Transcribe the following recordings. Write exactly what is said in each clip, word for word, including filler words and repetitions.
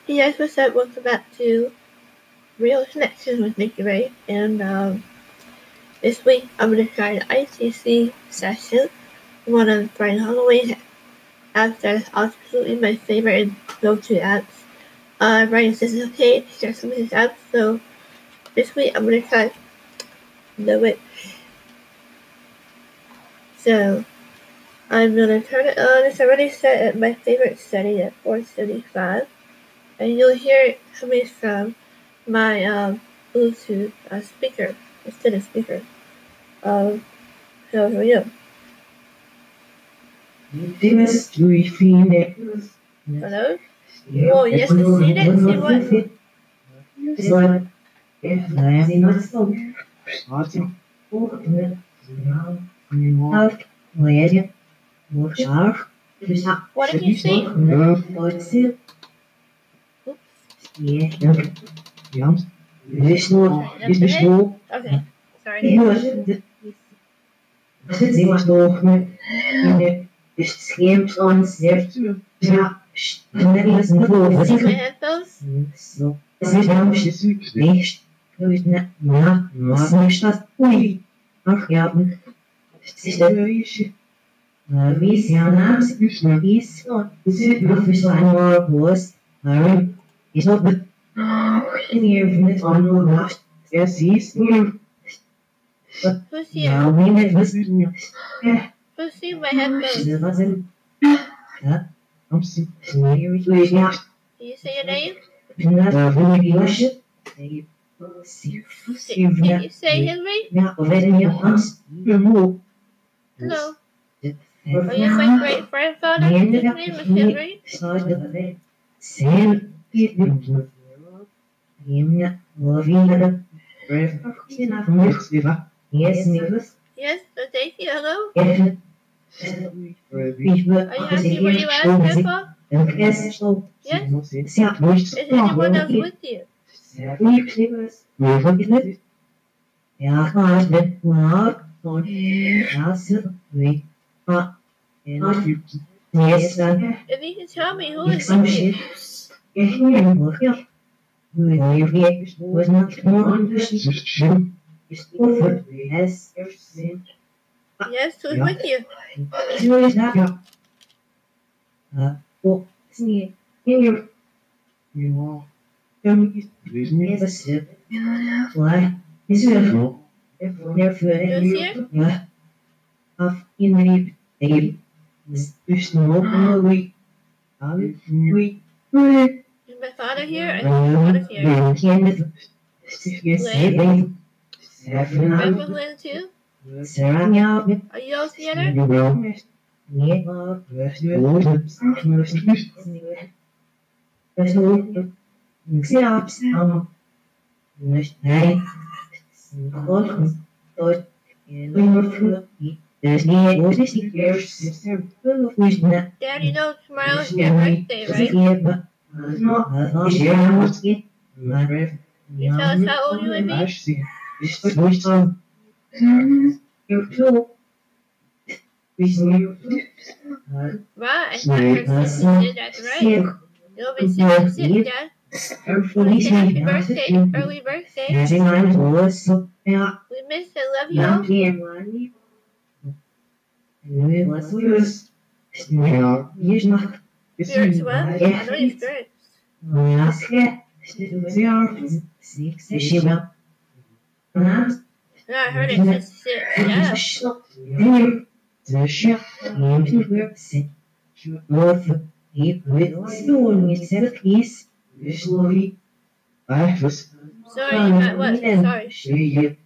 Hey guys, what's up? Welcome back to Real Connections with Nikki Ray. And um, this week I'm going to try an I C C session, one of Brian Holloway's apps that is absolutely my favorite and go-to apps. Uh, Brian says it's okay to share some of his apps, so this week I'm going to try The Witch. So I'm going to turn it on. It's already set at my favorite setting at four seventy-five. And you'll hear it coming from my um, Bluetooth uh, speaker instead of speaker. Um, so here we go. Hello? Oh, yes, to see that, see what? What did you say? Oops. Yeah, ja. Is nog, is dus nog. Okay, sorry. Is het zeer nog met is scheems on zegt ja, net is nog Is my headphones? zo. Is het nou is niet. Nu is net ja, maar is dat oei. Ach ja, is dat wie is ja naam is nog is zo. Is het nog verstaan maar was. Maar is nog in hier met andere last. Ja, zie je. Who's here? Nou, wie met was ja. Who's seen my headphones? Dat was een ja. I'm sick. Yeah. Can you say your name? Uh, really wasje. Can you say Henry? Ja, of weet je Hans? Hello. Are you my great grandfather? His name is Henry. Sam. Himna. Lovina. Yes, Nicholas. Yes, so thank you. Hello. Yes. Are you happy where you at, Grandpa? Yes. Yes? Ja, Is anyone else with you? Ja, maar dit maar voor ja, zo weet maar en yes dan If you can tell me who ik is sam with you. shit ik hier nog ja nu hier weer was not more on this is over yes Yes, who's with you? zo is dat ja ah oh zie hier ja dan is yes ja why is it Therefore, yeah, of in the day, is no way. We, we, Is my father here? I think my father's here. Yes, Grandpa Lynn too? Sarah, yeah, Are you all together? Daddy knows tomorrow's your birthday, right? You tell us how old you would be? Right, I thought her sister did that right. You'll be sixty-six, Dad. We say happy birthday, early birthday. We miss and love you all. Spirits what? I know you're spirits. Yeah, I heard it says six. Yeah. Sorry, I what? Sorry.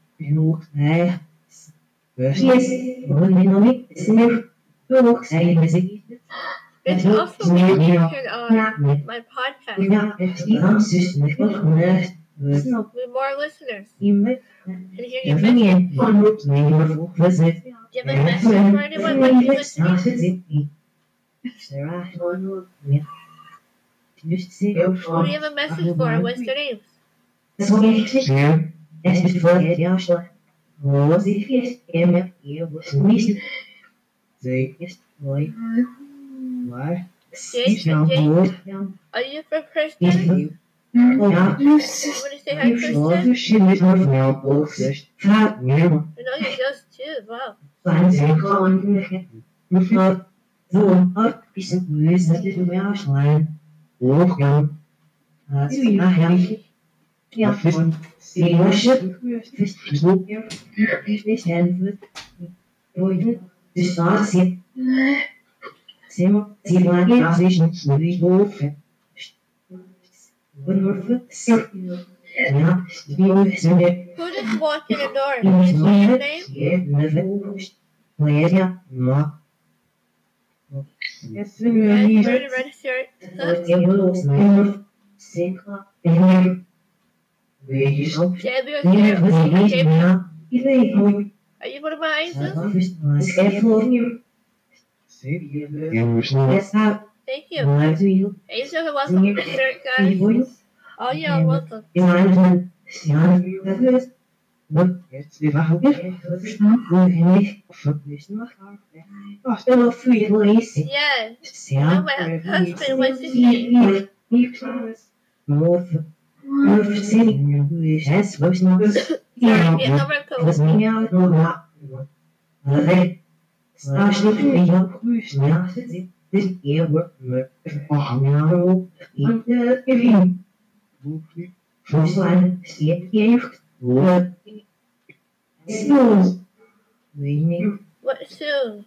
It's also weird when you turn on my podcast with more listeners. Can hear your message. Do you have a message for anyone when you're listening? Who do you have a message for? What's their names? Jason, Jason, are you from Princeton? Ja, You want to say hi, Kristen? I know you just too. Wow. so up is a place that is a outline. Walk down. That's a healthy. Yeah, fun. See, worship. Look here. This hand. Boy, this starts it. Sim, sim, lagi asing sendiri dofe. Bener sir. Ja, die sendiri. Who just walked in the door? Is your name? Yeah, never. Leia, no. Yes, Guys, wear the red shirt. Jabby was here. Are you one of my angels? Thank you. Angel, who welcome to the shirt, guys. Oh, yeah, welcome. Yes. Oh, my husband, what's his name? Sorry, get no record. What soon?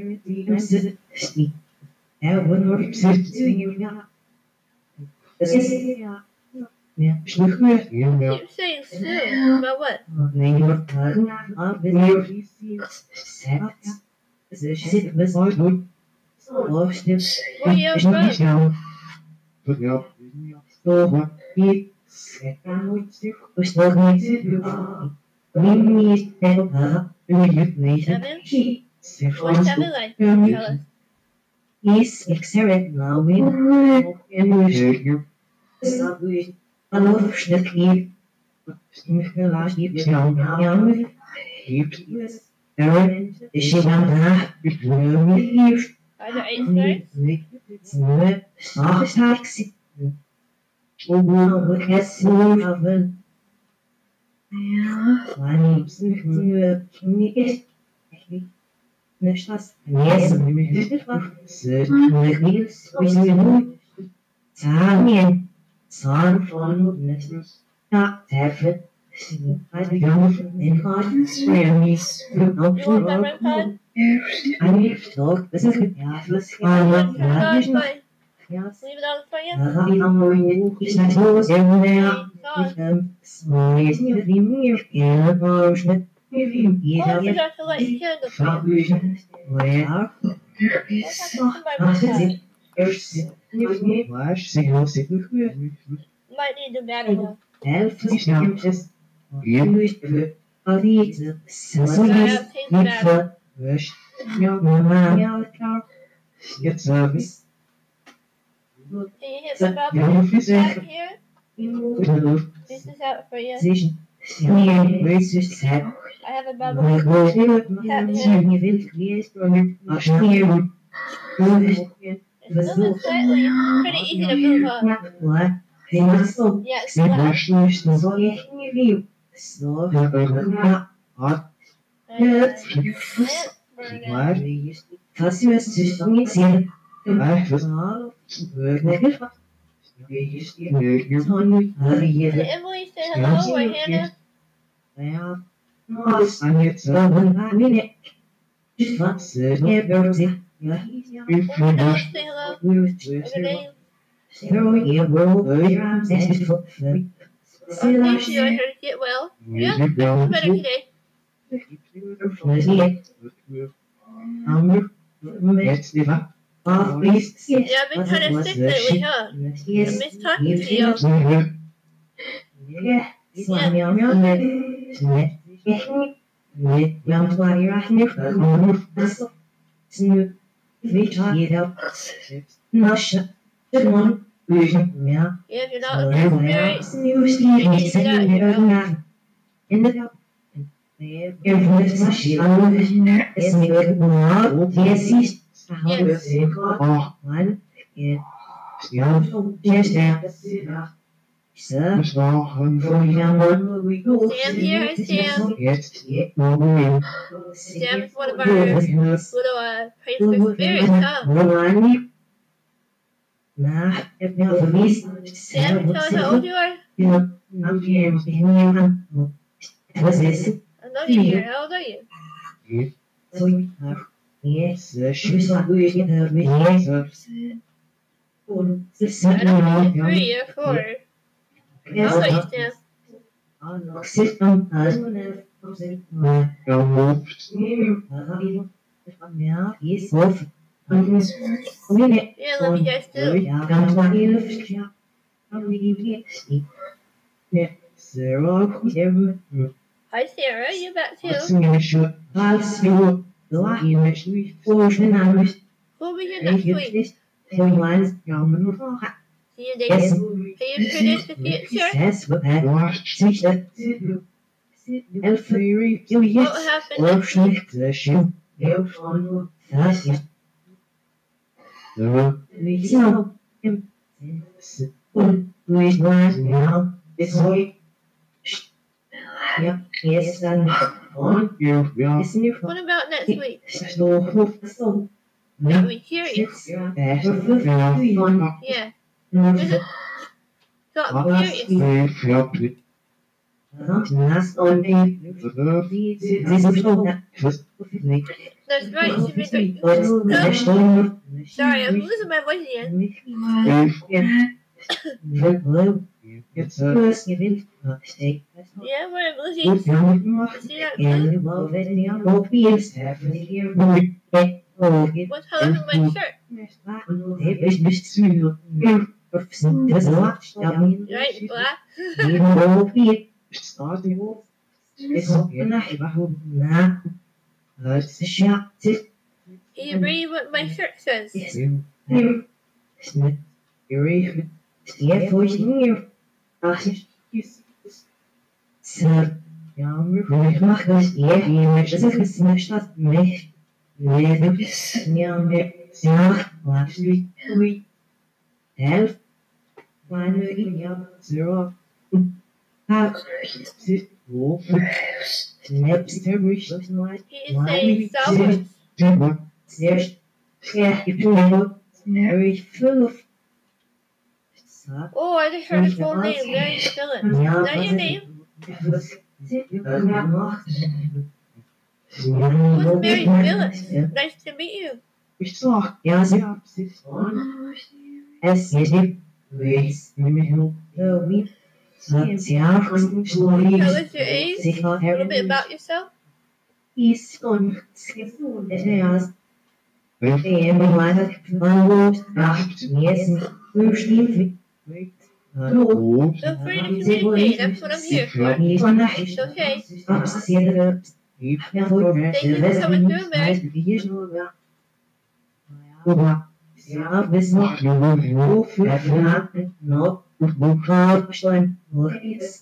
Keep saying soon. About what? Where you from? Seven? What's seven like? Tell us. Is exerted now in Are there eight stars? You want my red card? Yes. Leave it on for you? Oh, I forgot to light the candle for you. What happened to my red card? Might need the battery now. I have to change the battery. Can you hit the bubble back here? This is out for you. I have a bubble. Tap here. It's moving slightly. Pretty easy to move, huh? Yeah, it's flat. Did Emily say hello or Hannah? Hannah, say hello. What's your name? Oh, thank you. I heard you get well. Yeah, I feel better today. Yeah, I've been kind of sick lately, huh? I miss talking to you. Yeah. Yeah, if you're not in the spirit, you need to get out here, huh? Yes. Ja, yes, yeah. Sir, Sam for young we go. Sam here, hi Sam. Yes, Yeah, Sam is one of our little uh, praise for spirits, huh? Nah, if not for me, Sam, tell us how old you are. you know, I'm here, I'm What's this? I know you're here. How old are you? So you have, yes, she was like, we can have me, yes, I don't think you're three or four. How old are you, Sam? on system as one of my yeah, he's off. Yeah, love you guys too. Hi Sarah, you back too? Who'll be here next week? See you, David. Yes. Are you sure this is it, sure? Yes, what happened? What will happen next week? Yes, and on you, yeah, is new. What about next week? So, Got me curious. yeah, Yeah. Got me curious. Leif, ja, pli- Last on the this is so That's right. She's been Sorry, Sorry, I'm losing my voice again. Leif, it's a, Yeah, we're losing. See that blue? What color's in my shirt? Right, black. it's starting. Can you read what my shirt says? He is saying Southwards. Very full of Oh, I just heard his full name. Larry Phillips. Is that your name? Who's Mary Phillips? Nice to meet you. Ich sag, Ja, sie ja, es ist es ist Reis. So we ja, Tell us your age. sich A little bit about yourself. ist und es ist Leif, eben leider Bahnhof nach Essen bestimmt oh, Feel free to communicate. That's what I'm here for. It's okay. Absichtliche Leif, Thank you for coming through, Mary. Ja, wissen ach, Junge, wir noch Abschleim ist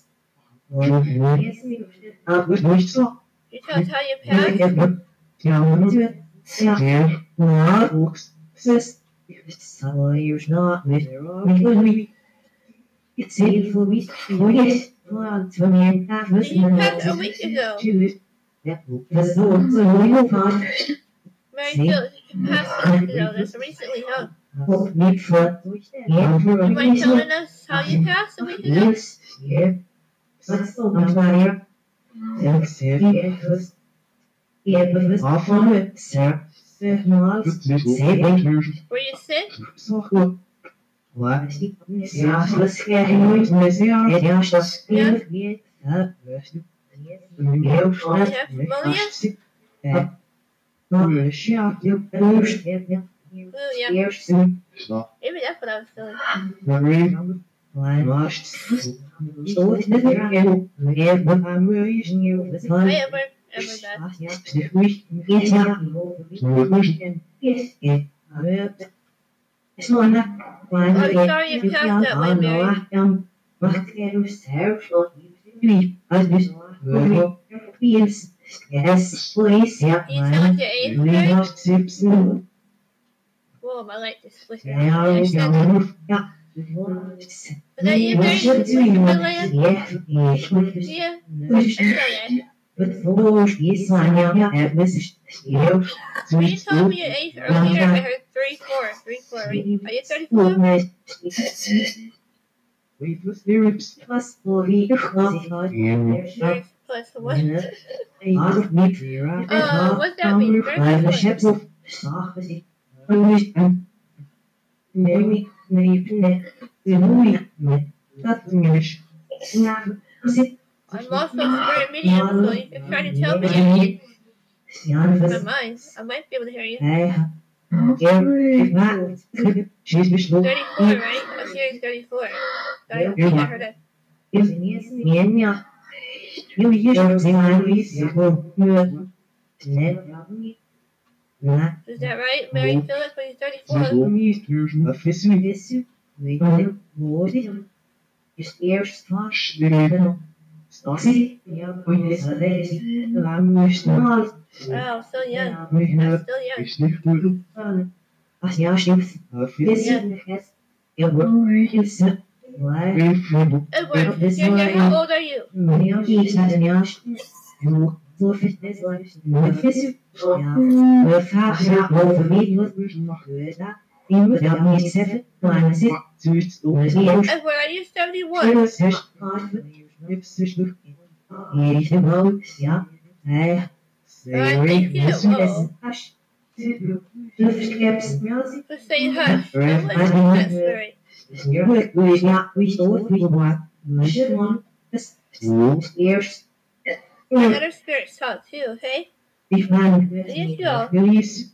ich nicht so. You tell us how you passed. Ja, Der ja, Fuchs, ist so you're not with me. It's safe for me. Yes, well, to me, that was You passed a week ago. Yeah, that's the one. So we move on. Mary Phillips, you passed a week ago. That's recently, huh? Meet for yeah, You mind telling us how you passed a week ago? yes, yeah. What's the one? sechs, Yeah, yeah, but this Afon, sir, sir, no, das ist nicht so natürlich. Were you sick? So gut. what? Yeah, let's get him. Ja, Yeah, just yeah, yeah, Did you have pneumonia? yeah. ja, You push, yeah, yeah. Ooh, yeah. Yes, so, Maybe that's what I was feeling. Marie, why? wascht, So it's the thing. Yeah, but I'm raising you. That's I why. ever, ever that. Yes, yes, yeah. Yes, yeah. It's not enough. Why? I'm sorry you passed that way, Mary. Um, what can you say? Please, I just. Yes, yes, please, yeah. Can you tell us your age, Mary? Tipsen, Whoa, my light just flicked. Ja, I ja, said, ja. was that you Wat very doe je? Malaya? Ja, ik moet dus. Yeah, I saw that. Wat voor is aan jou? Ja, het is heel. When you told me your age earlier, I heard thirty-four. thirty-four, right? Are you thirty-four? Weightless lyrics. Was voor wie gaat? Yeah. Plus what? Aardig niet. Uh, what's that mean? Maar de chefs of zagen ze. Nee, nee, nee, nee. Nee, nee. Dat English. ja, zit. I'm also very medium, so you can try to tell me anything Ja, in dat my is. mind. I might be able to hear you. Ja, ja. She's Miss Law. thirty-four, right? I'm hearing thirty-four. I don't think I heard that. Bien, ja. Jo, hier zijn we. Ja, nee. Ja. Is that right, Mary Phillips, when you're thirty-four? A fissy. Wist u? Weet je hoe dit is eerst van Schnell. zie ja hoe is dat is laat me snel Wow, still young. We have Still young. a sniff. als ja schief A is fissy. het ja wordt is het maar Edward, you're here. How old are you? ja is het een ja en zo fit is ja vis ja we vragen ja over wie wat ja je moet ja niet zeggen maar zit Zoiets op. Edward, are you seventy-one? hier is de bouw ja hij Alright, thank you. is Uh-oh. hash Luftscheps Just say hush. I'm listening. That's Mary. ja wie stoort wie wat maar man is eerst Let her spirits talk too, okay? die vragen Yes, you all. Release.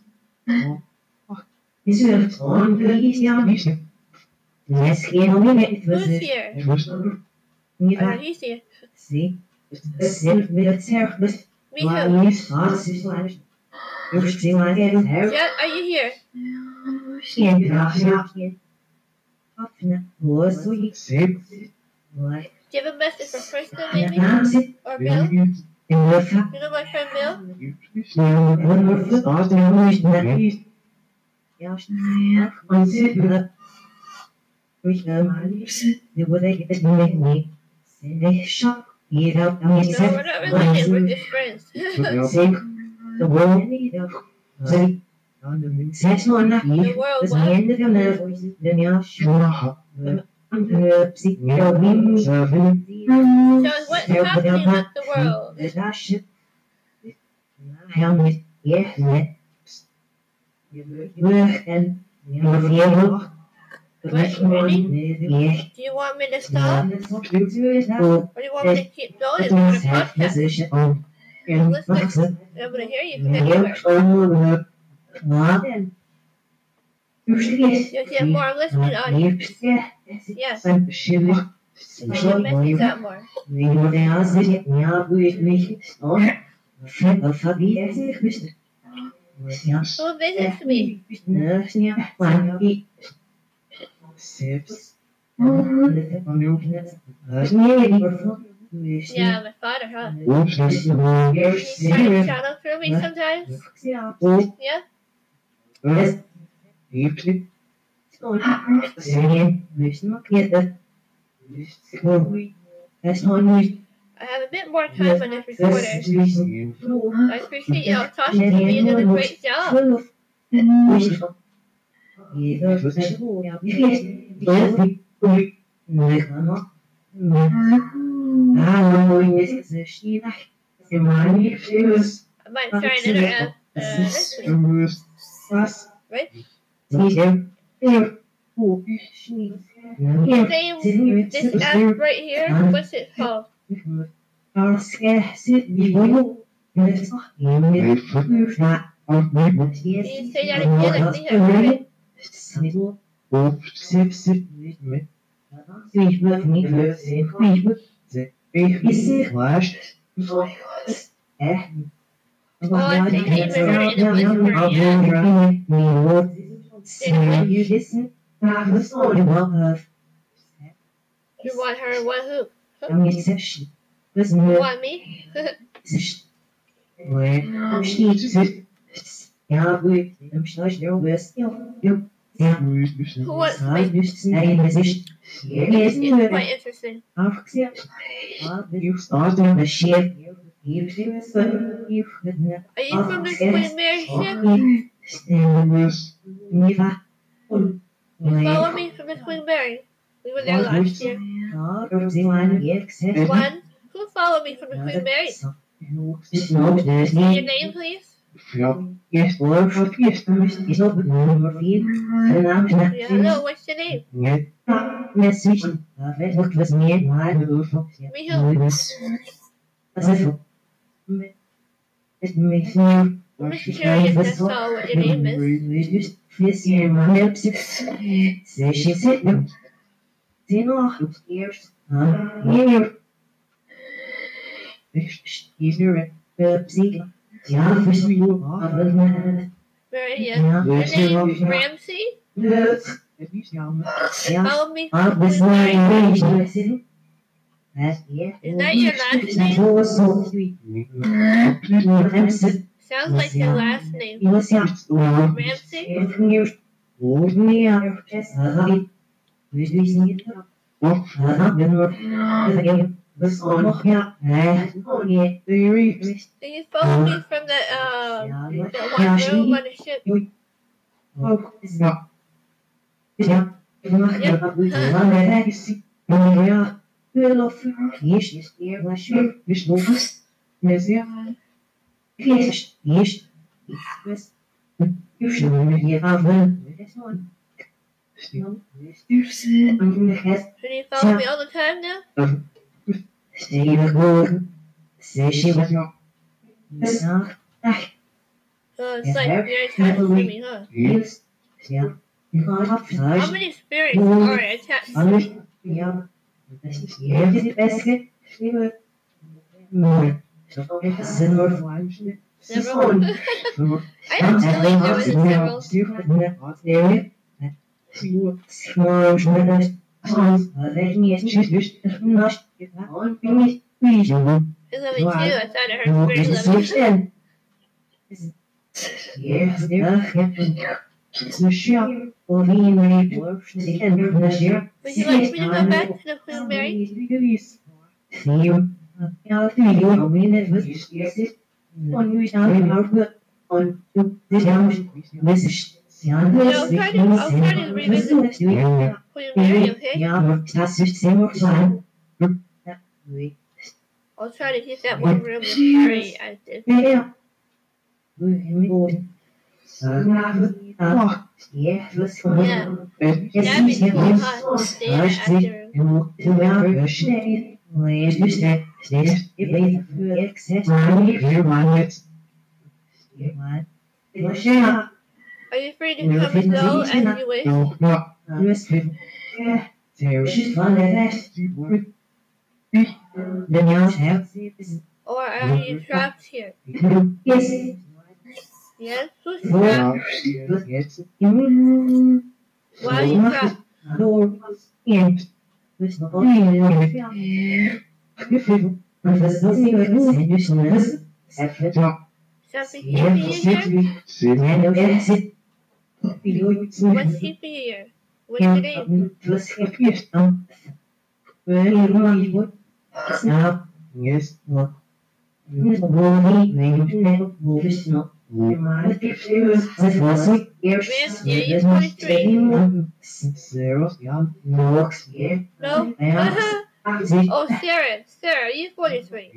is er on is ja les geen moment Who's here? niet Oh, he's here. zie zelf met het zelf dus Me waar too. is haast is waar dus zie maar het her Yeah, are you here? geen graag ja afne was zo ik Sip. maar Do you have a message for Kristen, ja maybe? naam zit Or Bill? Bill. in de fa You know my friend Bill? ja wat staat er nou is net ja ja man zit dat ik maar de wat ik het niet niet zeg shop hier op No, we're not related. We're just friends. Zeg, de world niet of zeg zes man na The world, dus what? minder dan de de ja Smaha. de psychologie Seven. So what's happening with the world? de dasje ja met ja net we en ja veel What, ready? ja Do you want me to stop? ja Or do you want me to keep going? It's for the podcast. Listen, Listen, I'm going to hear you everywhere. You'll get more listening audience. Yes. You'll message that more. Who visits me? Sips. Yeah, my father, huh? Oops. Can you try to shout out for me sometimes? Yeah? Deeply. I have a bit more time on this recorder. I appreciate y'all talking to me. You're doing a great job. I might try another app uh, next week. Right? Same, this app right here, what's it called? Can you say that again? I think I heard it. Sip, sip, me. Flash. Oh, I think I even heard it in the whisper, yeah. You want her and what who? You want me? Ja, goed. I'm sure you're best. You, you, yeah. Who was I me? just say this is. Yes, It's quite interesting. Afgezet. You started the ship. You see this. You couldn't. Are you from the Queen Mary ship? Niva. You follow me from the Queen Mary? We were there last year. One. One, who followed me from the Queen Mary? No, there's Say your name, please. Yes, well, for yes, is not the number field. And I'm not. Yeah, hello, what's your name? Message. What was me? My little fox. Me who? What's it? It makes me. I'm just curious, that's all what your name is. Just this year, my lips. Say she said no. Say no, upstairs. Huh? Here. He's your Pepsi. Ja, for you. Where are you? Your name Ramsey? Yes. Follow me I from the was Queen Mary. not Is that your last name? Sounds like your last name. Ramsey? Do you follow me from the uh the one room on the ship? Do you follow me all the time now? Oh, it's like you're attached to me, huh? How many spirits are attached to me? Several? I don't believe there was several. There's only two. I thought I heard spirits of Would you like me to go back to the Queen Mary? No, I'll try to, I'll try to revisit Queen Mary, okay? I'll try to get that one room as very active. Yeah, that'd be too hot to stay in the active room. Are you free to come and go as you wish? Or are you trapped here? Yes. Yes? Who's trapped? Why are you trapped? Something keeping you here? What's keeping you here? What's your name? Yes. Ramsey, are you twenty-three? Zero. Yeah. No? Oh, Sarah. Sarah, are you forty-three?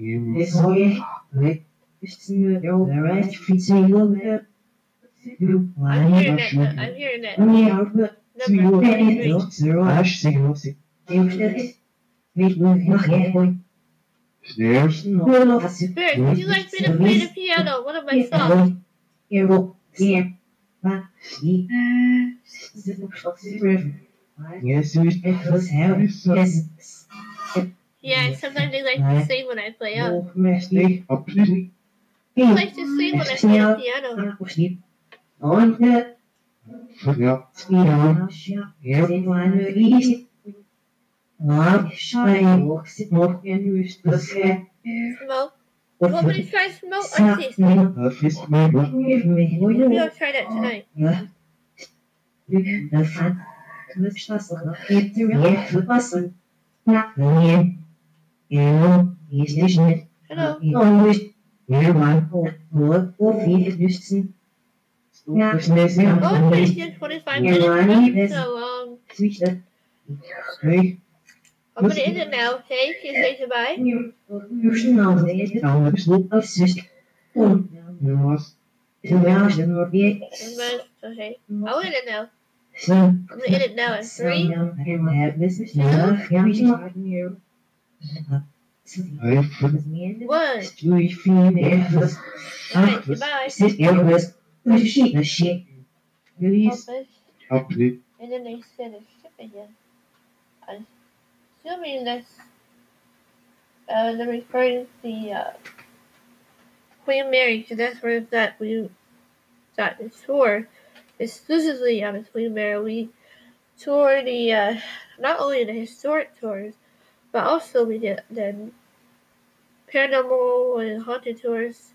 I'm hearing that. I'm hearing that. Number twenty-three. Zero. Ash. Zero. Stairs. Spirit, would you like me to play the piano? One of my songs? Yes. Yeah, sometimes they like to sing when I play up. Up. Who likes to sing when I play the piano? Yeah. Smoke? want me to try smoke Snap ices? me. Uh, fist me, what? Maybe I'll try that tonight. Ja. Du, dat gaat. Kunststoffen. Je verpassen. Ja, nee. En is dus niet. Hello. Oh, dus. Ja, maar. Hoor, of hier dus. Ja, Fist me, ja. Oh, it's been twenty-five Yeah, minutes. Ronnie, That's this- so long. Switch that. Hey, I'm gonna end it now, okay? Can you say goodbye? You should know that. nou, heb je nog? Oh, zus. Oh, Ja, was. zo wel, zo nog weer. I'm gonna, okay. I'll end it now. Zo. I'm gonna end it now in three. Hey, One. doei, vier, Alright, goodbye. Please. Office. appelé. And then they said it's ship again. I'm assuming that's uh, they're referring to the uh, Queen Mary, because that's where that we got the tour exclusively on the Queen Mary. We toured the uh, not only the historic tours, but also we did the paranormal and haunted tours.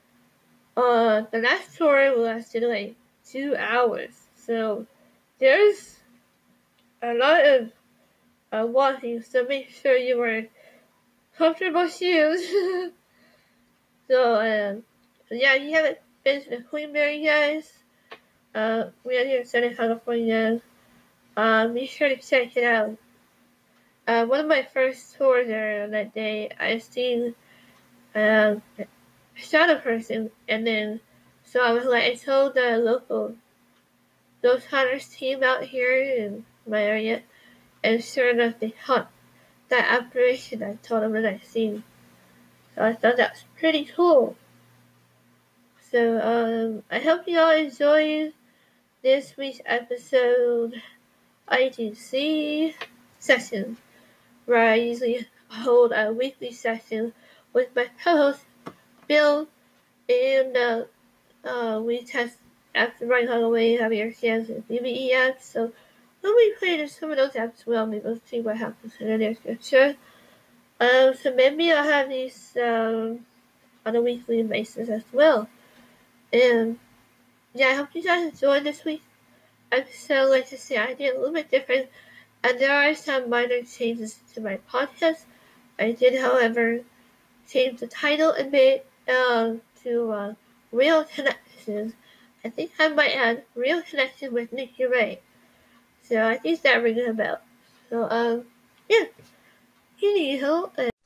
Uh, the last tour lasted like two hours, so there's a lot of uh, walking, so make sure you wear comfortable shoes. so, um, so yeah, if you haven't been to the Queen Mary, guys, uh, we are here in Southern California. Um, be sure to check it out. Uh, one of my first tours there on that day, I seen um, a shadow person, and then so I was like, I told the local ghost hunters team out here in my area, and sure enough, they hunt that apparition I told them that I seen. So I thought that was pretty cool. So um, I hope you all enjoyed this week's episode I T C session, where I usually hold a weekly session with my co-host Bill, and uh, uh, we test after Ryan Holloway, Javier Sands, and B B E apps. So we'll be playing some of those apps as well. Maybe we'll see what happens in the near future. Um, so maybe I'll have these um, on a weekly basis as well. And yeah, I hope you guys enjoyed this week's episode. Like I say, I did a little bit different, and there are some minor changes to my podcast. I did, however, change the title a bit um, to uh, Real Connections. I think I might add Real Connection with Nikki Ray. So I think that rings a bell. So um, yeah. Anyhow, uh,